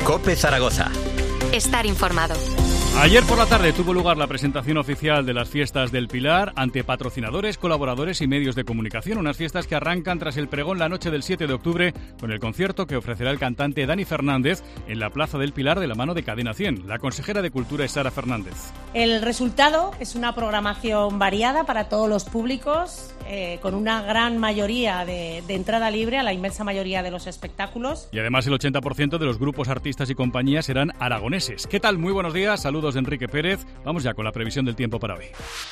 COPE Zaragoza. Estar informado. Ayer por la tarde tuvo lugar la presentación oficial de las Fiestas del Pilar ante patrocinadores, colaboradores y medios de comunicación. Unas fiestas que arrancan tras el pregón la noche del 7 de octubre con el concierto que ofrecerá el cantante Dani Fernández en la Plaza del Pilar de la mano de Cadena 100. La consejera de Cultura es Sara Fernández. El resultado es una programación variada para todos los públicos, con una gran mayoría de entrada libre a la inmensa mayoría de los espectáculos. Y además el 80% de los grupos, artistas y compañías serán aragoneses. ¿Qué tal? Muy buenos días, saludos de Enrique Pérez. Vamos ya con la previsión del tiempo para hoy.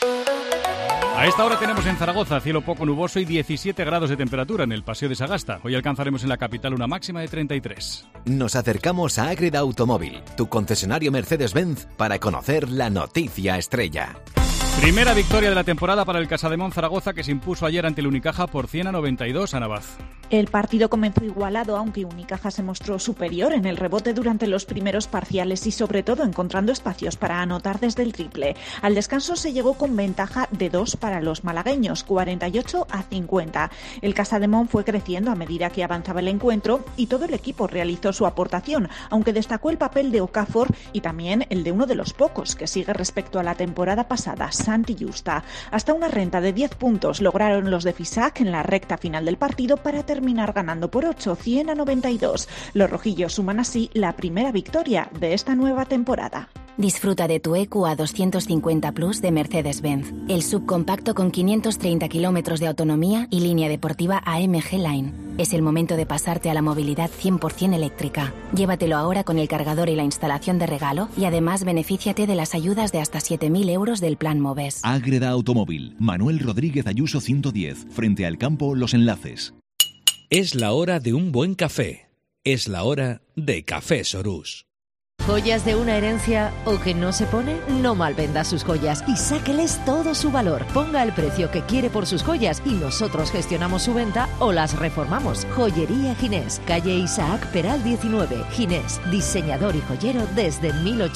A esta hora tenemos en Zaragoza cielo poco nuboso y 17 grados de temperatura en el Paseo de Sagasta. Hoy alcanzaremos en la capital una máxima de 33. Nos acercamos a Ágreda Automóvil, tu concesionario Mercedes-Benz, para conocer la noticia estrella. Primera victoria de la temporada para el Casademón Zaragoza, que se impuso ayer ante el Unicaja por 100-92 a Navaz. El partido comenzó igualado, aunque Unicaja se mostró superior en el rebote durante los primeros parciales y sobre todo encontrando espacios para anotar desde el triple. Al descanso se llegó con ventaja de 2 para los malagueños, 48-50. El Casademón fue creciendo a medida que avanzaba el encuentro y todo el equipo realizó su aportación, aunque destacó el papel de Okafor y también el de uno de los pocos que sigue respecto a la temporada pasada, Santi Justa. Hasta una renta de 10 puntos lograron los de Fisac en la recta final del partido para terminar ganando por 8, 100-92. Los rojillos suman así la primera victoria de esta nueva temporada. Disfruta de tu EQA 250 Plus de Mercedes-Benz, el subcompacto con 530 kilómetros de autonomía y línea deportiva AMG Line. Es el momento de pasarte a la movilidad 100% eléctrica. Llévatelo ahora con el cargador y la instalación de regalo y además benefíciate de las ayudas de hasta 7.000 euros del Plan Moves. Ágreda Automóvil, Manuel Rodríguez Ayuso 110, frente al campo Los Enlaces. Es la hora de un buen café. Es la hora de Café Sorús. ¿Joyas de una herencia o que no se pone? No malvenda sus joyas y sáqueles todo su valor. Ponga el precio que quiere por sus joyas y nosotros gestionamos su venta o las reformamos. Joyería Ginés, calle Isaac Peral 19. Ginés, diseñador y joyero desde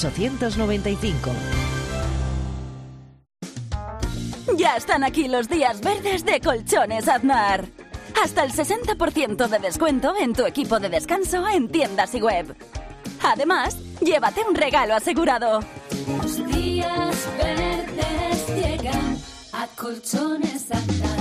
1895. Ya están aquí los días verdes de Colchones Aznar. Hasta el 60% de descuento en tu equipo de descanso en tiendas y web. Además, llévate un regalo asegurado. Los días verdes llegan a Colchones Aznar.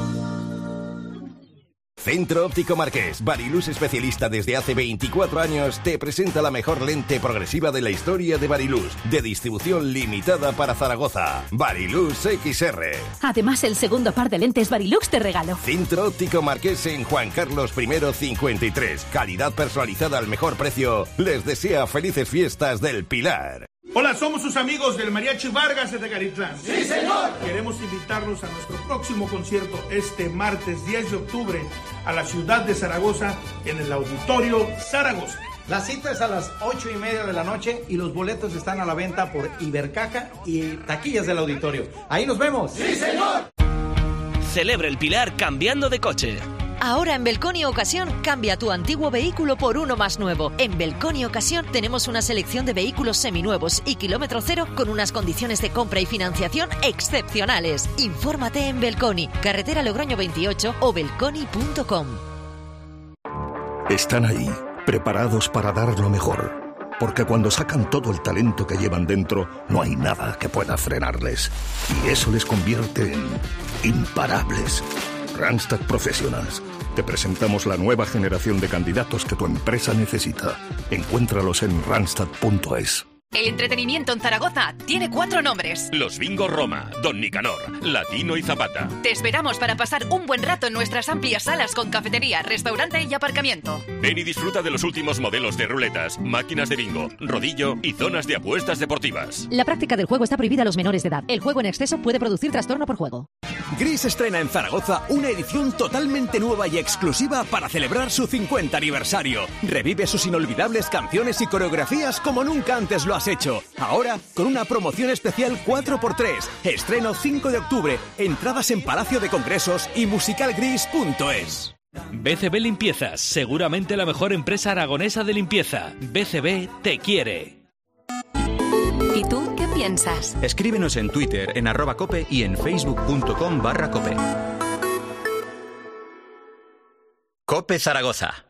Centro Óptico Marqués, Varilux especialista desde hace 24 años, te presenta la mejor lente progresiva de la historia de Varilux, de distribución limitada para Zaragoza. Varilux XR. Además, el segundo par de lentes Varilux te regalo. Centro Óptico Marqués en Juan Carlos I 53. Calidad personalizada al mejor precio. Les desea felices fiestas del Pilar. Hola, somos sus amigos del Mariachi Vargas de Tecalitlán. ¡Sí, señor! Queremos invitarlos a nuestro próximo concierto este martes 10 de octubre a la ciudad de Zaragoza en el Auditorio Zaragoza. La cita es a las 8:30 de la noche y los boletos están a la venta por Ibercaja y taquillas del auditorio. ¡Ahí nos vemos! ¡Sí, señor! Celebra el Pilar cambiando de coche. Ahora en Belconi Ocasión cambia tu antiguo vehículo por uno más nuevo. En Belconi Ocasión tenemos una selección de vehículos seminuevos y kilómetro cero con unas condiciones de compra y financiación excepcionales. Infórmate en Belconi, carretera Logroño 28 o belconi.com. Están ahí, preparados para dar lo mejor. Porque cuando sacan todo el talento que llevan dentro, no hay nada que pueda frenarles. Y eso les convierte en imparables. Randstad Professionals. Te presentamos la nueva generación de candidatos que tu empresa necesita. Encuéntralos en randstad.es. El entretenimiento en Zaragoza tiene 4 nombres. Los Bingo Roma, Don Nicanor, Latino y Zapata. Te esperamos para pasar un buen rato en nuestras amplias salas con cafetería, restaurante y aparcamiento. Ven y disfruta de los últimos modelos de ruletas, máquinas de bingo, rodillo y zonas de apuestas deportivas. La práctica del juego está prohibida a los menores de edad. El juego en exceso puede producir trastorno por juego. Gris estrena en Zaragoza una edición totalmente nueva y exclusiva para celebrar su 50 aniversario. Revive sus inolvidables canciones y coreografías como nunca antes lo has hecho. Ahora con una promoción especial 4x3. Estreno 5 de octubre. Entradas en Palacio de Congresos y musicalgris.es. BCB Limpiezas, seguramente la mejor empresa aragonesa de limpieza. BCB te quiere. ¿Y tú qué piensas? Escríbenos en Twitter en @cope y en facebook.com/cope. COPE Zaragoza.